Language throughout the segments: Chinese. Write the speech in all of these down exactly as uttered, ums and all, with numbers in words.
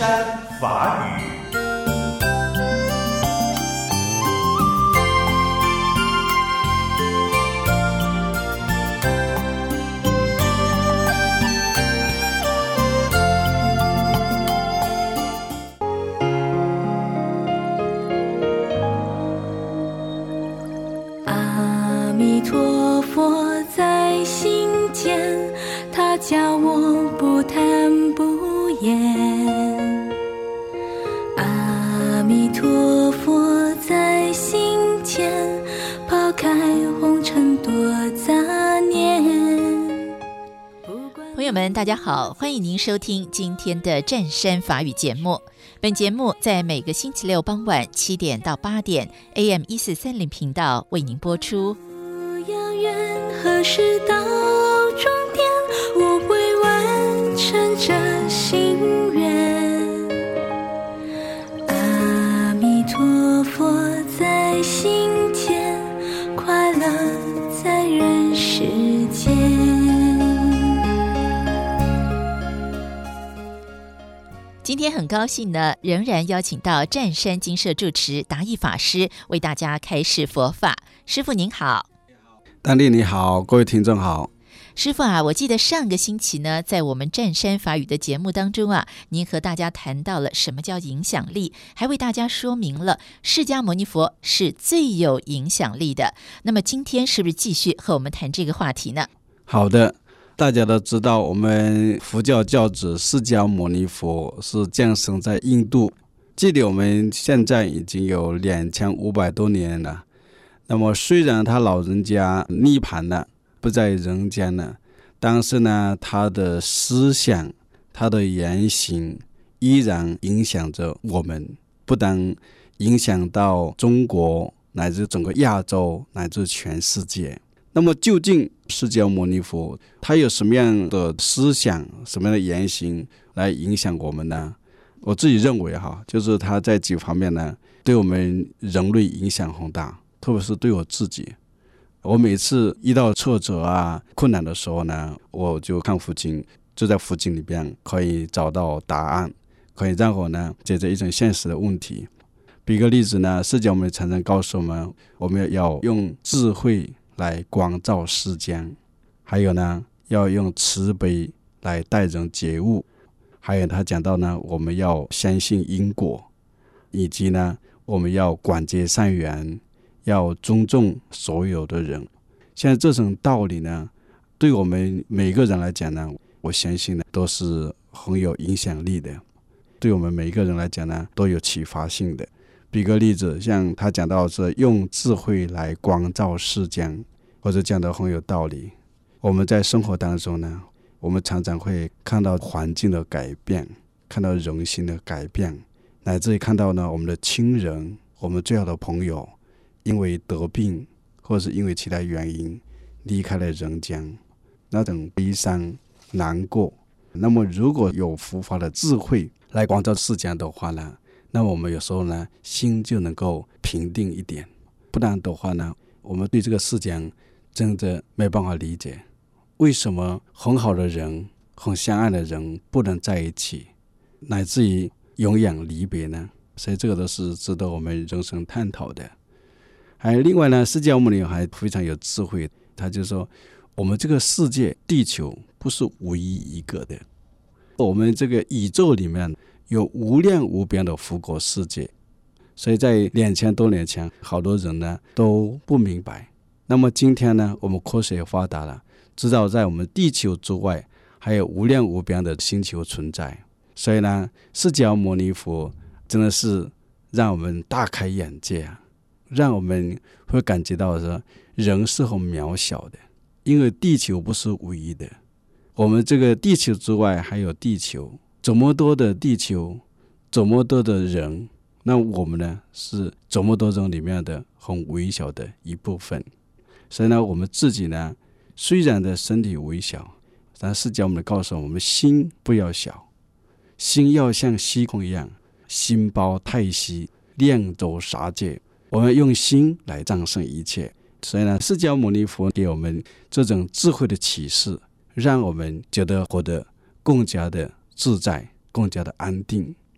山法语。 阿弥陀佛在心间，他教我不贪不厌。阿弥陀佛在心间，抛开红尘多杂念。 朋友们大家好，欢迎您收听今天的湛山法语节目。本节目在每个星期六傍晚七点到八点 A M 一四三零频道为您播出。 不要怨何时到终点，我会完成这心愿。阿弥陀佛在心间，快乐在人世间。 今天很高兴呢，仍然邀请到湛山精舍住持达义法师为大家开示佛法。师父您好。 丹丽你好，各位听众好。 师父啊，我记得上个星期呢，在我们湛山法语的节目当中啊，您和大家谈到了什么叫影响力，还为大家说明了释迦牟尼佛是最有影响力的。那么今天是不是继续和我们谈这个话题呢？ 好的，大家都知道我们佛教教主释迦牟尼佛是降生在印度，距离我们现在已经有两千五百多年了。那么虽然他老人家涅槃了，不在人间了，但是呢，他的思想他的言行依然影响着我们，不但影响到中国乃至整个亚洲乃至全世界。那么究竟释迦牟尼佛他有什么样的思想什么样的言行来影响我们呢？我自己认为哈，就是他在几方面呢对我们人类影响很大，特别是对我自己。我每次遇到挫折啊困难的时候呢，我就看佛经，就在佛经里边可以找到答案，可以让我呢解决一种现实的问题。比个例子呢，释迦牟尼常常告诉我们，我们要用智慧来光照世间，还有呢要用慈悲来带人觉悟，还有他讲到呢我们要相信因果，以及呢我们要广结善缘，要尊重所有的人。现在这种道理呢，对我们每个人来讲呢，我相信呢都是很有影响力的，对我们每一个人来讲呢都有启发性的。比个例子，像他讲到是用智慧来光照世间，或者讲得很有道理。我们在生活当中呢，我们常常会看到环境的改变，看到人心的改变，乃至于看到呢我们的亲人，我们最好的朋友因为得病或是因为其他原因离开了人间，那种悲伤难过。那么如果有佛法的智慧来光照世间的话呢，那么我们有时候呢心就能够平定一点。不然的话呢，我们对这个世间真的没办法理解，为什么很好的人很相爱的人不能在一起，乃至于永远离别呢？所以这个都是值得我们人生探讨的。还有另外呢，释迦牟尼还非常有智慧，他就说我们这个世界地球不是唯一一个的，我们这个宇宙里面有无量无边的佛国世界。所以在两千多年前，好多人呢都不明白。那么今天呢，我们科学也发达了，知道在我们地球之外还有无量无边的星球存在。所以呢，释迦牟尼佛真的是让我们大开眼界啊，让我们会感觉到说人是很渺小的，因为地球不是唯一的，我们这个地球之外还有地球，这么多的地球，这么多的人，那我们呢是这么多人里面的很微小的一部分。所以呢，我们自己呢虽然的身体微小，但释迦牟尼告诉我们，心不要小，心要像虚空一样，心包太虚，量周杀戒。我们用心来战胜一切。所以呢，释迦牟尼佛给我们这种智慧的启示，让我们觉得活得更加的自在，更加的安定。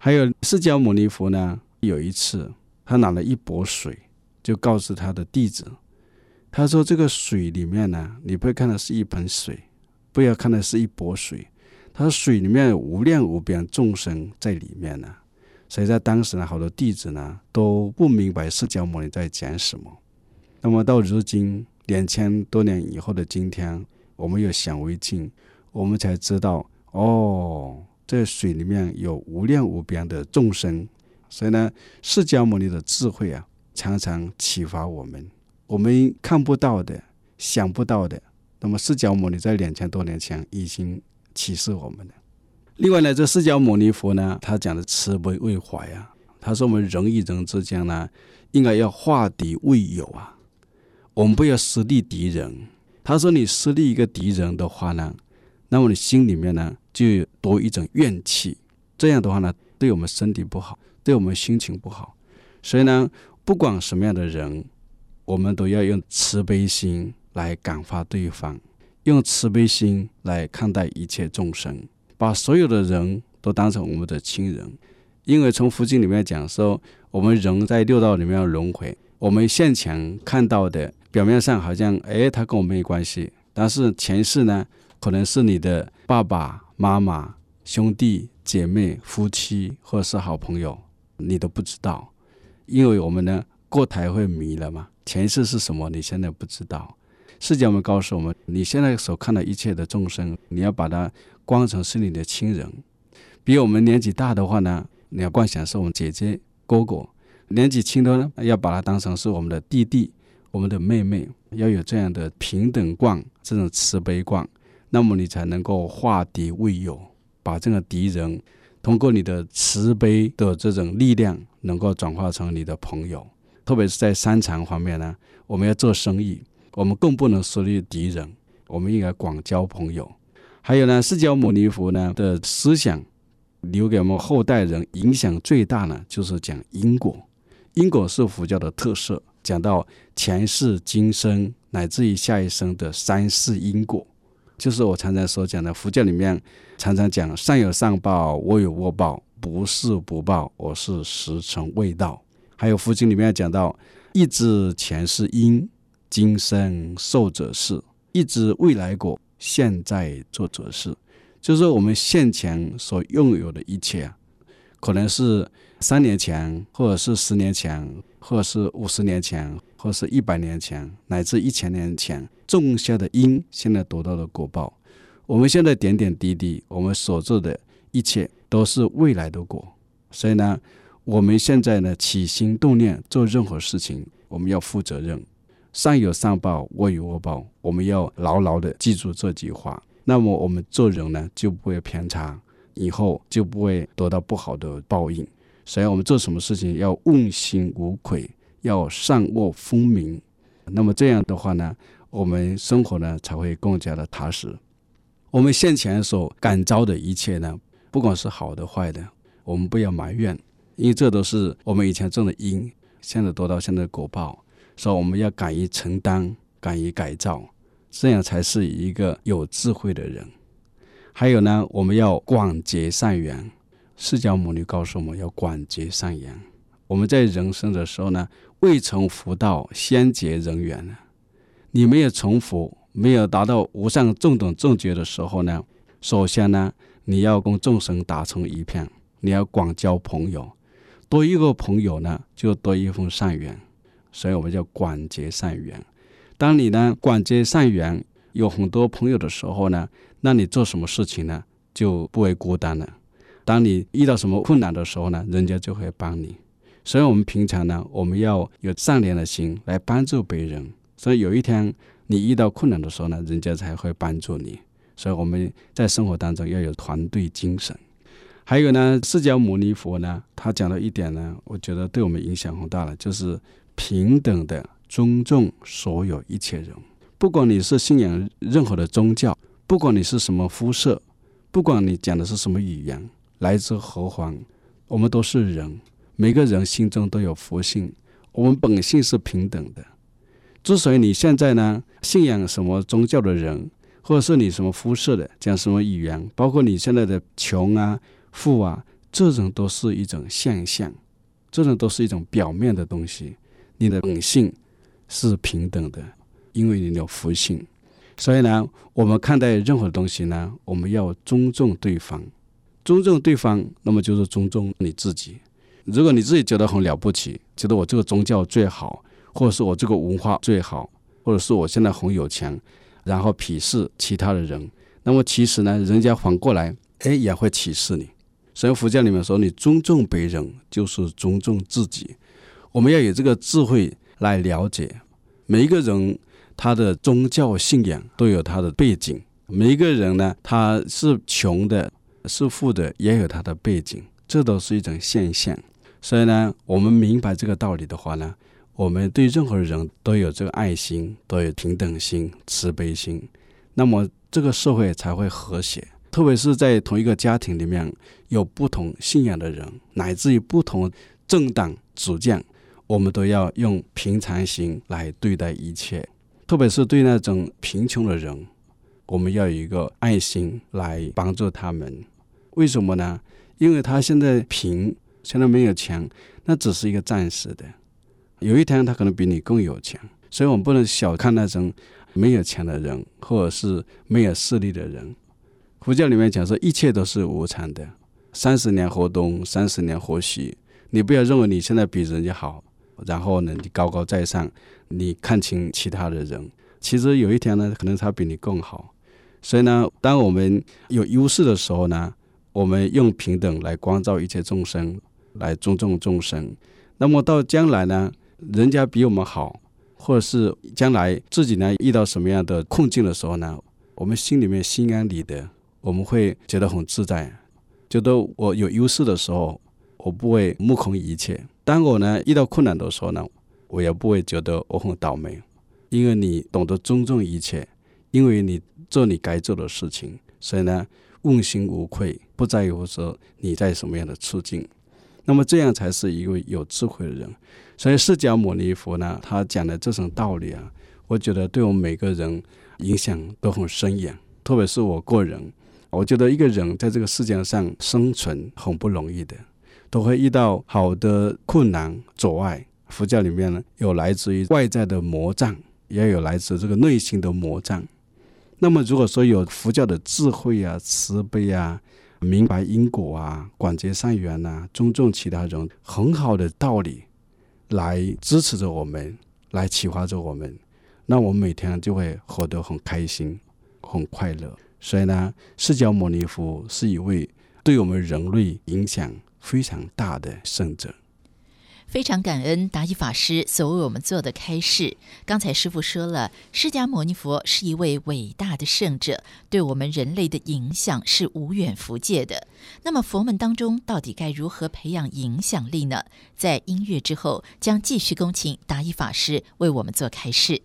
还有释迦牟尼佛呢，有一次他拿了一钵水，就告诉他的弟子，他说这个水里面呢，你不要看的是一盆水，不要看的是一钵水，他说水里面有无量无边众生在里面呢。所以在当时呢，好多弟子呢都不明白释迦牟尼在讲什么。那么到如今两千多年以后的今天，我们有显微镜，我们才知道哦，这水里面有无量无边的众生。所以呢，释迦牟尼的智慧啊，常常启发我们，我们看不到的、想不到的，那么释迦牟尼在两千多年前已经启示我们了。另外呢，这释迦牟尼佛呢，他讲的慈悲为怀啊，他说我们人与人之间呢，应该要化敌为友啊，我们不要私立敌人。他说你私立一个敌人的话呢，那么你心里面呢就多一种怨气，这样的话呢，对我们身体不好，对我们心情不好。所以呢，不管什么样的人，我们都要用慈悲心来感化对方，用慈悲心来看待一切众生，把所有的人都当成我们的亲人。因为从佛经里面讲说，我们人在六道里面轮回，我们现前看到的表面上好像哎，他跟我没关系，但是前世呢，可能是你的爸爸妈妈、兄弟姐妹、夫妻或者是好朋友，你都不知道。因为我们呢过台会迷了嘛，前世是什么你现在不知道。释迦牟尼告诉我们，你现在所看到一切的众生，你要把它观成是你的亲人。比我们年纪大的话呢，你要观想是我们姐姐哥哥，年纪轻的呢，要把它当成是我们的弟弟我们的妹妹，要有这样的平等观，这种慈悲观，那么你才能够化敌为友，把这个敌人通过你的慈悲的这种力量能够转化成你的朋友。特别是在商场方面呢，我们要做生意，我们更不能树立敌人，我们应该广交朋友。还有呢，释迦牟尼佛呢的思想留给我们后代人影响最大呢，就是讲因果。因果是佛教的特色，讲到前世今生乃至于下一生的三世因果，就是我常常所讲的，佛教里面常常讲善有善报，恶有恶报，不是不报，我是时辰未到。还有佛经里面讲到，一知前世因，今生受者是；一知未来果，现在做者是。就是我们现前所拥有的一切啊，可能是三年前，或者是十年前，或者是五十年前，或者是一百年前，乃至一千年前种下的因，现在得到的果报。我们现在点点滴滴，我们所做的一切都是未来的果。所以呢，我们现在呢起心动念做任何事情，我们要负责任。善有善报，恶有恶报，我们要牢牢的记住这句话。那么我们做人呢就不会偏差，以后就不会得到不好的报应。所以我们做什么事情要问心无愧，要善恶分明。那么这样的话呢，我们生活呢才会更加的踏实。我们现前所感召的一切呢，不管是好的坏的，我们不要埋怨，因为这都是我们以前种的因，现在得到现在的果报。所以我们要敢于承担，敢于改造，这样才是一个有智慧的人。还有呢，我们要广结善缘。释迦牟尼告诉我们要广结善缘。我们在人生的时候呢，未成佛道，先结人缘。你没有成佛，没有达到无上正等正觉的时候呢，首先呢，你要跟众生打成一片，你要广交朋友，多一个朋友呢，就多一份善缘。所以我们叫广结善缘。当你呢广结善缘，有很多朋友的时候呢，那你做什么事情呢就不会孤单了。当你遇到什么困难的时候呢，人家就会帮你。所以我们平常呢，我们要有善良的心来帮助别人。所以有一天你遇到困难的时候呢，人家才会帮助你。所以我们在生活当中要有团队精神。还有呢，释迦牟尼佛呢，他讲到一点呢，我觉得对我们影响很大了，就是平等的尊重所有一切人。不管你是信仰任何的宗教，不管你是什么肤色，不管你讲的是什么语言，来自何方，我们都是人，每个人心中都有佛性，我们本性是平等的。之所以你现在呢信仰什么宗教的人，或者是你什么肤色的，讲什么语言，包括你现在的穷啊富啊， 这种都是一种现象，这种都是一种表面的东西。你的本性是平等的，因为你有福性。所以呢，我们看待任何东西呢，我们要尊重对方。尊重对方，那么就是尊重你自己。如果你自己觉得很了不起，觉得我这个宗教最好，或者是我这个文化最好，或者是我现在很有钱，然后鄙视其他的人，那么其实呢，人家反过来哎也会歧视你。所以佛教里面说，你尊重别人就是尊重自己。我们要有这个智慧来了解，每一个人他的宗教信仰都有他的背景，每一个人呢，他是穷的是富的也有他的背景，这都是一种现象。所以呢，我们明白这个道理的话呢，我们对任何人都有这个爱心，都有平等心、慈悲心，那么这个社会才会和谐。特别是在同一个家庭里面有不同信仰的人，乃至于不同政党主见，我们都要用平常心来对待一切。特别是对那种贫穷的人，我们要有一个爱心来帮助他们。为什么呢？因为他现在贫，现在没有钱，那只是一个暂时的，有一天他可能比你更有钱。所以我们不能小看那种没有钱的人，或者是没有势力的人。佛教里面讲说，一切都是无常的，三十年河东，三十年河西。你不要认为你现在比人家好，然后呢，你高高在上，你看清其他的人，其实有一天呢，可能他比你更好。所以呢，当我们有优势的时候呢，我们用平等来关照一切众生，来尊重众生。那么到将来呢，人家比我们好，或者是将来自己呢遇到什么样的困境的时候呢，我们心里面心安理得，我们会觉得很自在，觉得我有优势的时候，我不会目空一切。当我呢遇到困难的时候呢，我也不会觉得我很倒霉，因为你懂得尊重一切，因为你做你该做的事情，所以呢问心无愧，不在乎说你在什么样的处境。那么这样才是一位有智慧的人。所以释迦牟尼佛呢，他讲的这种道理啊，我觉得对我们每个人影响都很深远。特别是我个人，我觉得一个人在这个世界上生存很不容易的，都会遇到好的困难阻碍。佛教里面呢，有来自于外在的魔障，也有来自这个内心的魔障。那么如果说有佛教的智慧啊、慈悲啊、明白因果啊、广结善缘啊、尊重其他人，很好的道理来支持着我们，来启发着我们，那我们每天就会活得很开心、很快乐。所以呢，释迦牟尼佛是一位对我们人类影响非常大的圣者。 非常感恩达一法师所为我们做的开示。刚才师父说了，释迦牟尼佛是一位伟大的圣者，对我们人类的影响是无远弗届的。那么佛门当中到底该如何培养影响力呢？在音乐之后将继续恭请达一法师为我们做开示。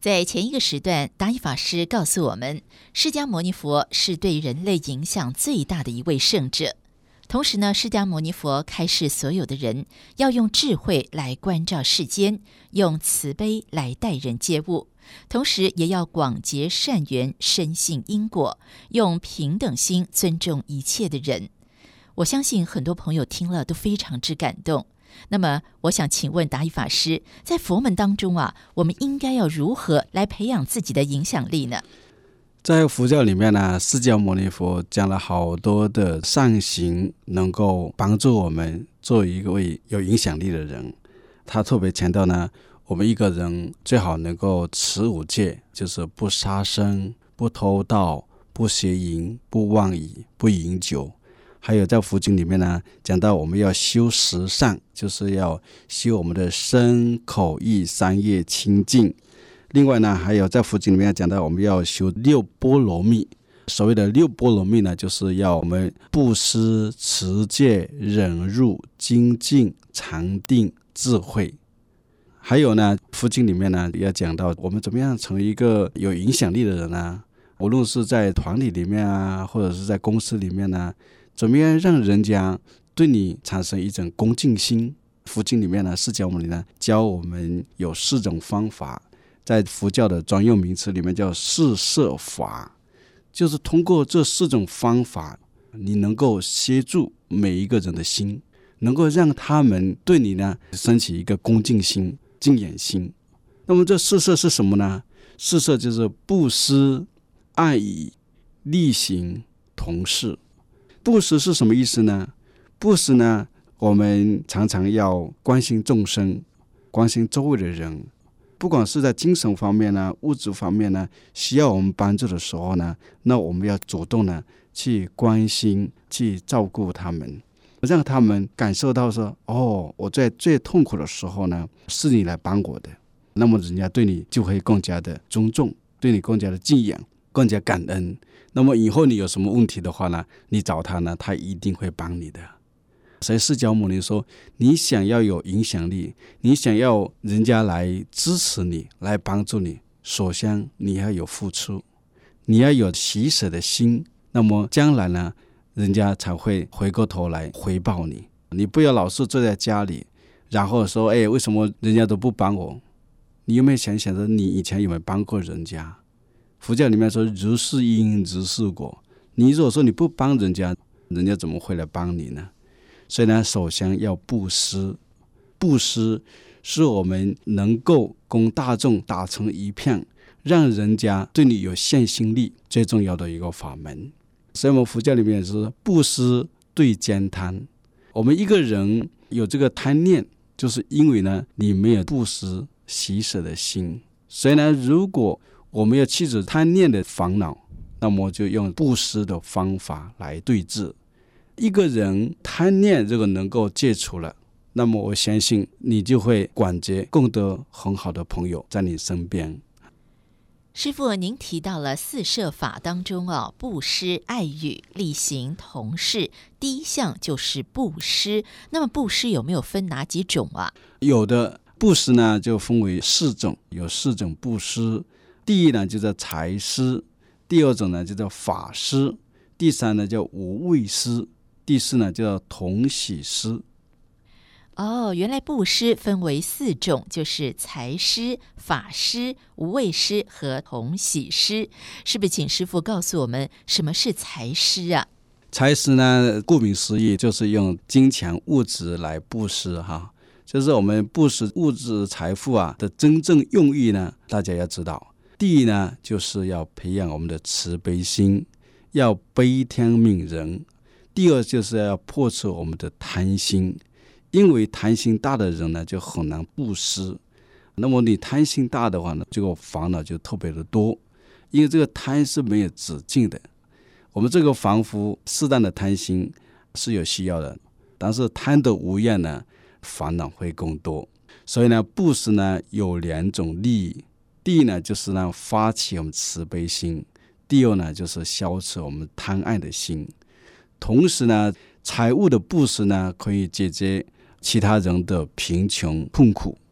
在前一个时段，达一法师告诉我们，释迦牟尼佛是对人类影响最大的一位圣者。同时呢，释迦牟尼佛开示所有的人要用智慧来关照世间，用慈悲来待人接物，同时也要广结善缘，深信因果，用平等心尊重一切的人。我相信很多朋友听了都非常之感动。那么我想请问达一法师，在佛门当中啊，我们应该要如何来培养自己的影响力呢？ 在佛教里面呢，释迦牟尼佛讲了好多的善行，能够帮助我们做一位有影响力的人。他特别强调呢，我们一个人最好能够持五戒，就是不杀生、不偷盗、不邪淫、不妄语、不饮酒。还有在佛经里面呢，讲到我们要修十善，就是要修我们的身口意三业清净。另外呢，还有在佛经里面讲到我们要修六波罗蜜。所谓的六波罗蜜呢，就是要我们布施、持戒、忍辱、精进、禅定、智慧。还有呢，佛经里面呢要讲到我们怎么样成为一个有影响力的人呢？无论是在团体里面啊，或者是在公司里面呢，怎么样让人家对你产生一种恭敬心？佛经里面呢，释迦牟尼呢教我们有四种方法，在佛教的专用名词里面叫四摄法，就是通过这四种方法，你能够协助每一个人的心，能够让他们对你呢升起一个恭敬心、敬仰心。那么这四摄是什么呢？四摄就是布施、爱语、力行、同事。布施是什么意思呢？布施呢，我们常常要关心众生，关心周围的人，不管是在精神方面呢、物质方面呢，需要我们帮助的时候呢，那我们要主动呢去关心、去照顾他们，让他们感受到说，哦，我在最痛苦的时候呢，是你来帮我的，那么人家对你就会更加的尊重，对你更加的敬仰，更加感恩。那么以后你有什么问题的话呢，你找他呢，他一定会帮你的。所以释迦牟尼说，你想要有影响力，你想要人家来支持你，来帮助你，首先你要有付出，你要有喜舍的心，那么将来呢，人家才会回过头来回报你。你不要老是坐在家里，然后说，哎，为什么人家都不帮我？你有没有想想着你以前有没有帮过人家？佛教里面说如是因如是果，你如果说你不帮人家，人家怎么会来帮你呢？所以呢，首先要布施。布施是我们能够供大众打成一片，让人家对你有向心力最重要的一个法门。所以我们佛教里面是布施对兼贪。我们一个人有这个贪念，就是因为呢你没有布施喜舍的心。所以呢，如果我们要去除贪念的烦恼，那么就用布施的方法来对治。一个人贪念这个能够戒除了，那么我相信你就会广结更多很好的朋友在你身边。 师父，您提到了四摄法当中哦，布施、爱语、力行、同事，第一项就是布施。那么布施有没有分哪几种啊？ 有的布施呢就分为四种，有四种布施。第一呢就叫财施，第二种呢就叫法施，第三呢叫无畏施，第四呢叫同喜施。 哦，原来布施分为四种，就是财施、法施、无畏施和同喜施。是不是请师父告诉我们什么是财施啊？ 财施呢，顾名思义就是用金钱物质来布施哈，就是我们布施物质财富啊的真正用意呢，大家要知道。第一呢，就是要培养我们的慈悲心，要悲天悯人。第二就是要破除我们的贪心，因为贪心大的人呢就很难布施。那么你贪心大的话呢，这个烦恼就特别的多，因为这个贪是没有止境的。我们这个防服适当的贪心是有需要的，但是贪得无厌呢，烦恼会更多。所以呢，布施呢有两种利益。第一呢，就是呢发起我们慈悲心；第二呢，就是消除我们贪爱的心。同时呢，财物的布施呢，可以解决其他人的贫穷困苦，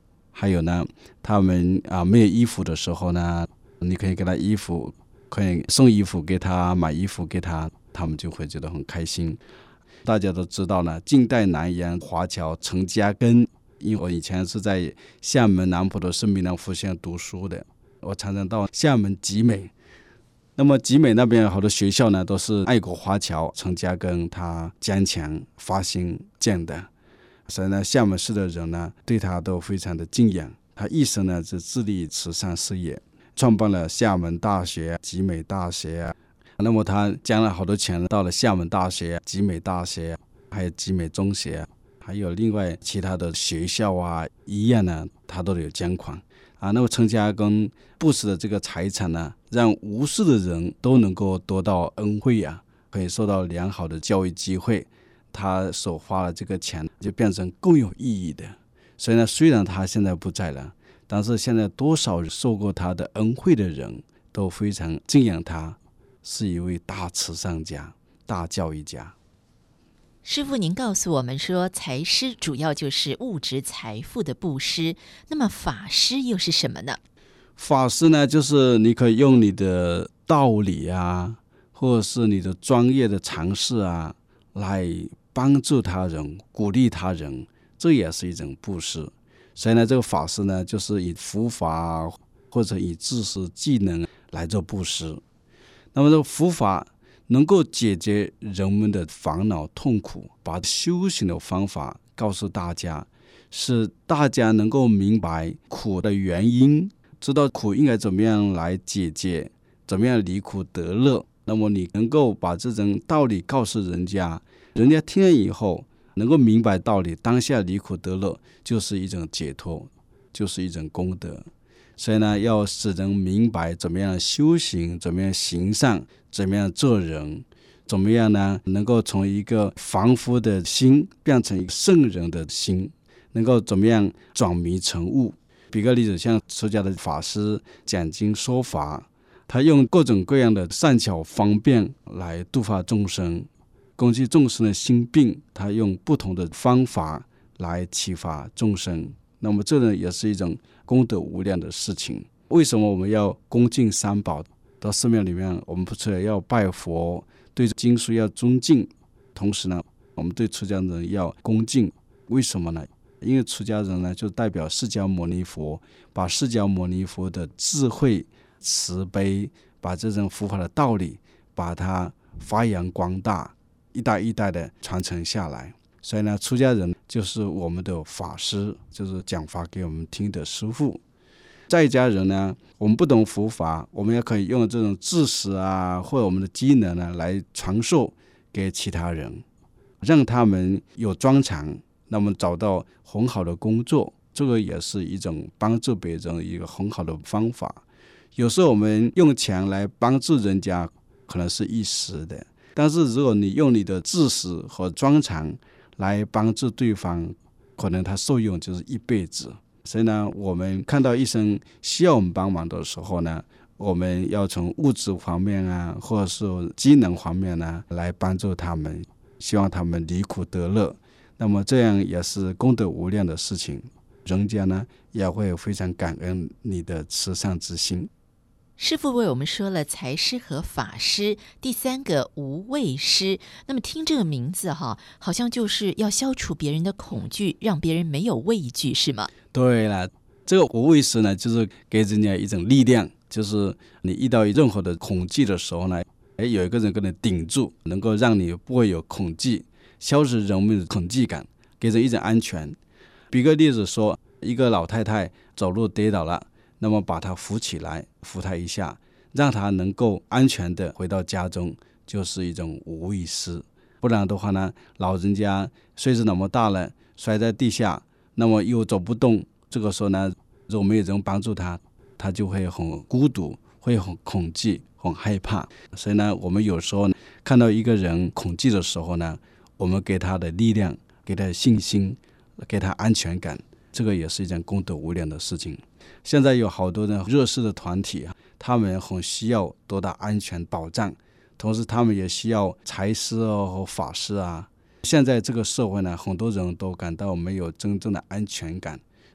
还有呢，他们啊没有衣服的时候呢，你可以给他衣服，可以送衣服给他，买衣服给他，他们就会觉得很开心。大家都知道呢，近代南洋华侨陈嘉庚，因为我以前是在厦门南浦的圣米兰福县读书的，我常常到厦门集美。那么集美那边好多学校呢，都是爱国华侨陈嘉庚他坚强发心建的，所以呢，厦门市的人呢对他都非常的敬仰。他一生呢是致力慈善事业，创办了厦门大学、集美大学。那么他将了好多钱到了厦门大学、集美大学，还有集美中学，还有另外其他的学校啊、医院呢，他都有捐款啊。那么陈嘉庚布施的这个财产呢，让无数的人都能够得到恩惠啊，可以受到良好的教育机会。他所花的这个钱就变成更有意义的。所以呢，虽然他现在不在了，但是现在多少受过他的恩惠的人都非常敬仰他，是一位大慈善家、大教育家。 师父，您告诉我们说，财施主要就是物质财富的布施，那么法施又是什么呢？ 法施呢，就是你可以用你的道理啊，或者是你的专业的常识啊，来帮助他人、鼓励他人，这也是一种布施。所以呢，这个法施呢，就是以佛法或者以知识技能来做布施。那么这个佛法能够解决人们的烦恼痛苦，把修行的方法告诉大家，使大家能够明白苦的原因，知道苦应该怎么样来解决，怎么样离苦得乐。那么你能够把这种道理告诉人家，人家听了以后能够明白道理，当下离苦得乐，就是一种解脱，就是一种功德。所以呢，要使人明白怎么样修行，怎么样行善，怎么样做人，怎么样呢能够从一个凡夫的心变成一个圣人的心，能够怎么样转迷成悟。比个例子，像出家的法师讲经说法，他用各种各样的善巧方便来度化众生，攻击众生的心病，他用不同的方法来启发众生。那么这呢，也是一种功德无量的事情。为什么我们要恭敬三宝？到寺庙里面，我们不除了要拜佛，对经书要尊敬，同时呢，我们对出家人要恭敬。为什么呢？因为出家人呢，就代表释迦牟尼佛，把释迦牟尼佛的智慧、慈悲，把这种佛法的道理，把它发扬光大，一代一代的传承下来。所以呢，出家人就是我们的法师，就是讲法给我们听的师父。在家人呢，我们不懂佛法，我们也可以用这种知识啊，或者我们的技能呢，来传授给其他人，让他们有专长，那么找到很好的工作，这个也是一种帮助别人一个很好的方法。有时候我们用钱来帮助人家，可能是一时的，但是如果你用你的知识和专长来帮助对方，可能他受用就是一辈子。所以呢，我们看到医生需要我们帮忙的时候呢，我们要从物质方面啊，或者是技能方面呢，来帮助他们，希望他们离苦得乐。那么这样也是功德无量的事情，人家呢也会非常感恩你的慈善之心。 师父为我们说了财施和法施，第三个无畏施。那么听这个名字哈，好像就是要消除别人的恐惧，让别人没有畏惧，是吗？ 对了，这个无畏施呢，就是给人家一种力量，就是你遇到任何的恐惧的时候呢，哎，有一个人跟你顶住，能够让你不会有恐惧，消除人们的恐惧感，给人一种安全。比个例子说，一个老太太走路跌倒了，那么把她扶起来，扶她一下，让她能够安全的回到家中，就是一种无畏施。不然的话呢，老人家岁数那么大了，摔在地下，那么又走不动，这个时候呢，如果没有人帮助他，他就会很孤独，会很恐惧，很害怕。所以呢，我们有时候呢，看到一个人恐惧的时候呢，我们给他的力量，给他的信心，给他安全感，这个也是一件功德无量的事情。现在有好多的弱势的团体，他们很需要得到安全保障，同时他们也需要财施啊和法施啊。现在这个社会呢，很多人都感到没有真正的安全感，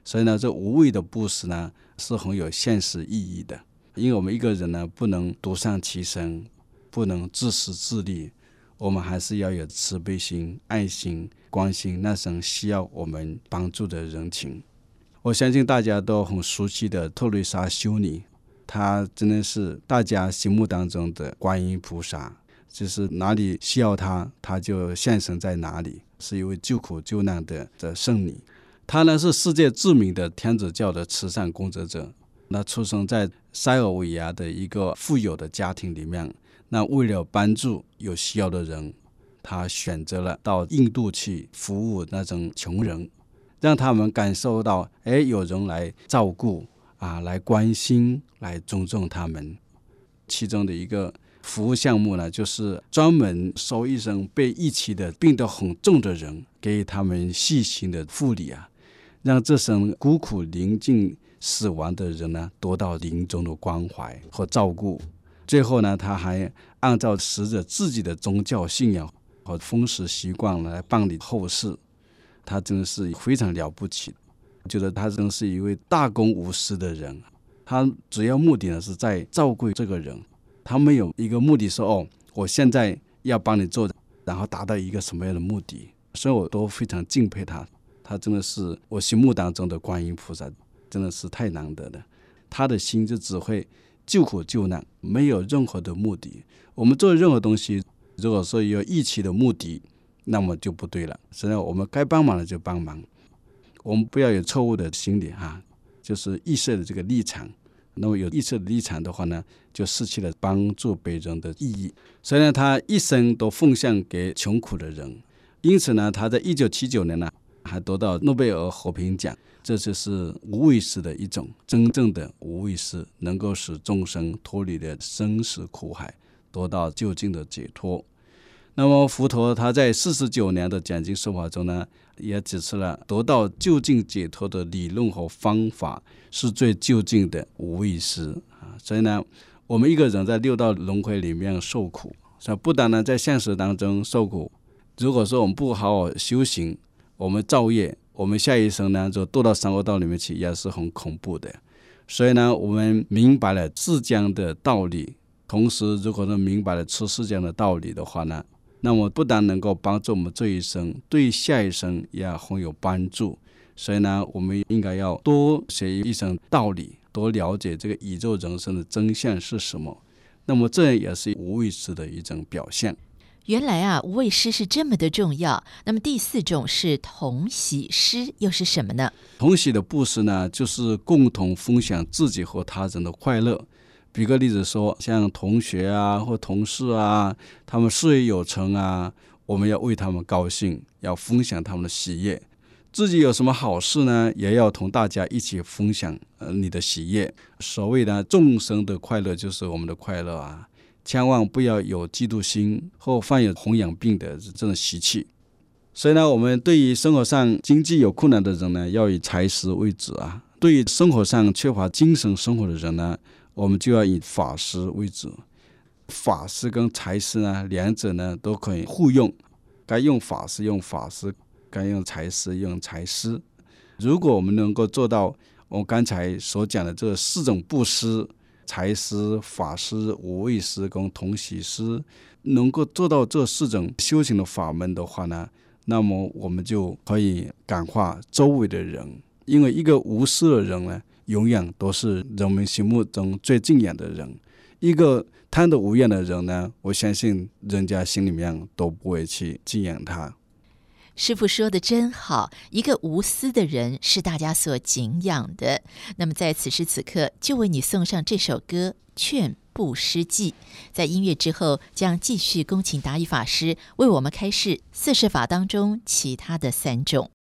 所以呢，这无畏的布施呢是很有现实意义的。因为我们一个人呢不能独善其身，不能自私自利，我们还是要有慈悲心、爱心、关心那种需要我们帮助的人群。我相信大家都很熟悉的特蕾莎修女，她真的是大家心目当中的观音菩萨，就是哪里需要她，她就现身在哪里，是一位救苦救难的的圣女。她呢是世界知名的天主教的慈善工作者，那出生在塞尔维亚的一个富有的家庭里面，那为了帮助有需要的人，他选择了到印度去服务那种穷人，让他们感受到哎，有人来照顾啊，来关心，来尊重他们。其中的一个服务项目呢，就是专门收一生被疫情的病得很重的人，给他们细心的护理啊，让这生孤苦临近死亡的人呢得到临终的关怀和照顾。最后呢，他还按照死者自己的宗教信仰和风俗习惯来办理后事。他真的是非常了不起，我觉得他真是一位大公无私的人。他主要目的呢是在照顾这个人，他没有一个目的说哦，我现在要帮你做，然后达到一个什么样的目的。所以我都非常敬佩他，他真的是我心目当中的观音菩萨，真的是太难得了。他的心就只会救苦救难，没有任何的目的。我们做任何东西，如果说有义气的目的，那么就不对了。所以我们该帮忙的就帮忙，我们不要有错误的心理哈，就是意识的这个立场。那么有意识的立场的话呢，就失去了帮助别人的意义。所以呢，他一生都奉献给穷苦的人。因此呢，他在一九七九年呢，还得到诺贝尔和平奖。这就是无畏施的一种，真正的无畏施，能够使众生脱离了生死苦海，得到究竟的解脱。那么佛陀他在四十九年的讲经说法中呢，也指出了得到究竟解脱的理论和方法是最究竟的无畏施啊。所以呢，我们一个人在六道轮回里面受苦，所以不单单在现实当中受苦，如果说我们不好好修行，我们造业，我们下一生呢就堕到三恶道里面去，也是很恐怖的。所以呢，我们明白了世间的道理，同时如果能明白了出世间的道理的话呢，那么不但能够帮助我们这一生，对下一生也很有帮助。所以呢，我们应该要多学一生道理，多了解这个宇宙人生的真相是什么。那么这也是无畏施的一种表现。 原来啊，无畏施是这么的重要。那么第四种是同喜施，又是什么呢？ 同喜的布施呢，就是共同分享自己和他人的快乐。举个例子说，像同学啊或同事啊，他们事业有成啊，我们要为他们高兴，要分享他们的喜悦。自己有什么好事呢，也要同大家一起分享、呃、你的喜悦。所谓的众生的快乐就是我们的快乐啊，千万不要有嫉妒心或患有弘扬病的这种习气。所以呢，我们对于生活上经济有困难的人呢，要以财施为主啊；对于生活上缺乏精神生活的人呢，我们就要以法施为主。法施跟财施呢，两者呢都可以互用，该用法施用法施，该用财施用财施。如果我们能够做到我刚才所讲的这四种布施，财施、法施、无畏施跟同喜施，能够做到这四种修行的法门的话呢，那么我们就可以感化周围的人。因为一个无私的人呢，永远都是人们心目中最敬仰的人。一个贪得无厌的人呢，我相信人家心里面都不会去敬仰他。 师父说的真好，一个无私的人是大家所敬仰的。那么在此时此刻，就为你送上这首歌《劝布施记》。在音乐之后，将继续恭请达义法师为我们开示四摄法当中其他的三种。